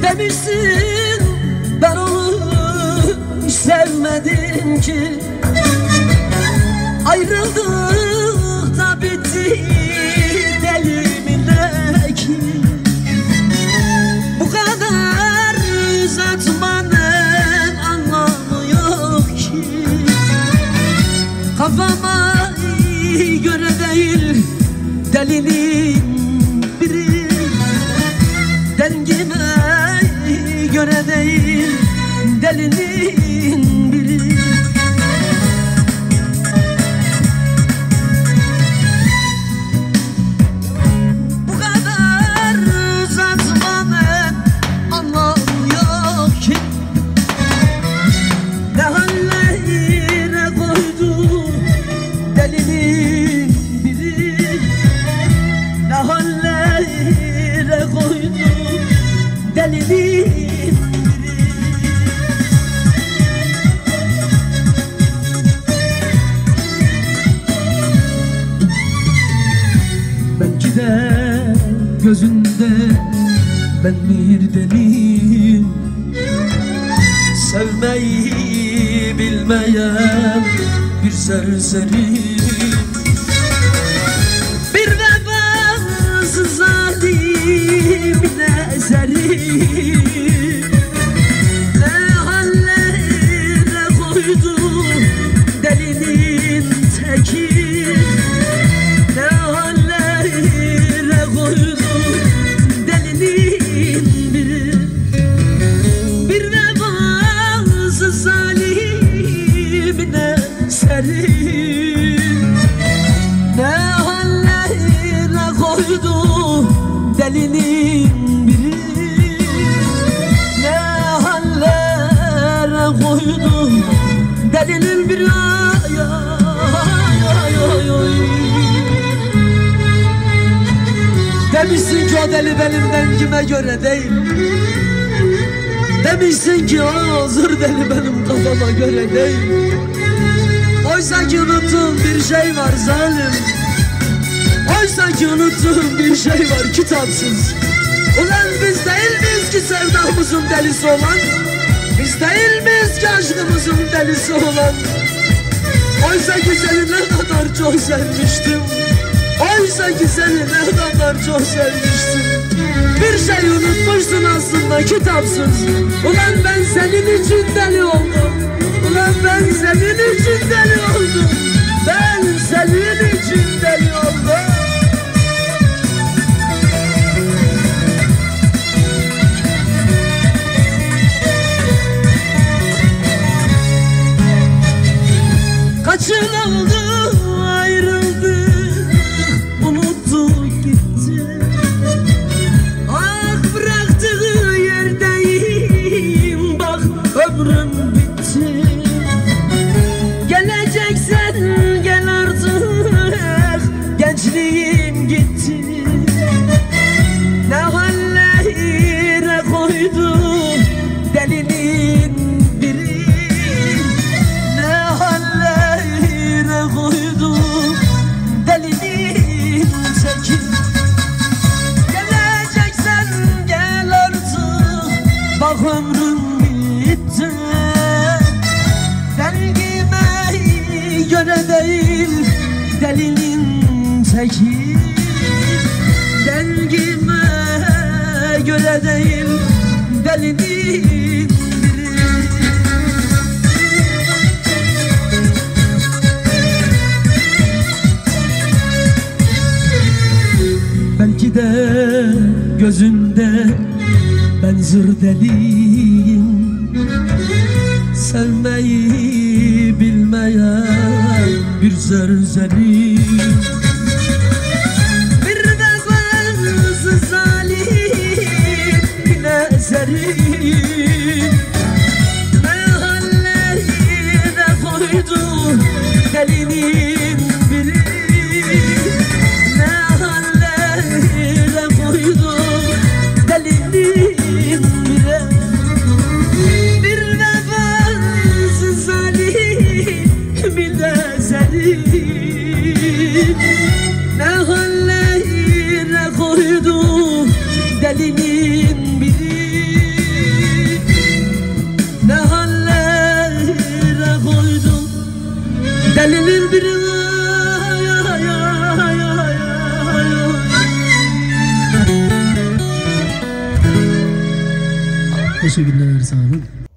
Demişsin ben onu hiç sevmedim ki, ayrıldık da bitti deli milleki. Bu kadar uzatmanın anlamı yok ki, kafama göre değil delinin biri, dengime göre değil delinin biri. Bu kadar uzatmanın anlamı yok ki, ne hallere koydu delinin biri, ne hallere koydu delinin biri. Belki de gözünde ben bir deliyim, sevmeyi bilmeyen bir serseriyim, bir vefasız zalimin eseriyim. Ne hallere koydu delinin teki, ne hallere koydu delinin biri, bir vefasız zalimin eseriyim. Ne hallere koydu delinin biri, ne hallere koydu delinin biri. Demişsin ki o deli benim dengime göre değil, demişsin ki o hazır deli benim kafama göre değil. Oysa ki unuttuğum bir şey var zalim, oysa ki unuttuğum bir şey var kitapsız. Ulan biz değil miyiz ki sevdamızın delisi olan, biz değil miyiz ki aşkımızın delisi olan? Oysa ki seni ne kadar çok sevmiştim, oysa ki seni ne kadar çok sevmiştim. Bir şey unutmuşsun aslında kitapsız. Ulan ben senin için deli oldum, ulan ben senin için deli oldum, ben senin için deli oldum. Kaç yıl oldu ayrıldık, unuttuk gitti. Ah bıraktığı yerdeyim, bak ömrüm bitti. Geleceksen gel artık, gençliğim gitti. Ne hallere koydu delinin biri, ne hallere koydu delinin teki. Geleceksen gel artık, bak ömrüm bitti. Dengime göre değil delinin teki, dengime göre değil delinin biri. Belki de gözünde ben zır deliyim, sevmeyi bilmeyen bir serseriyim, bir vefasız zalimin eseriyim. Ne hallere koydu delinin biri, ne hallere koydu delinin biri, bir vefasız zalimin eseriyim. Ne hallere koydu delinin biri, Delinin biri ay, ay, ay, ay, ay, ay. Teşekkürler, sağ olun.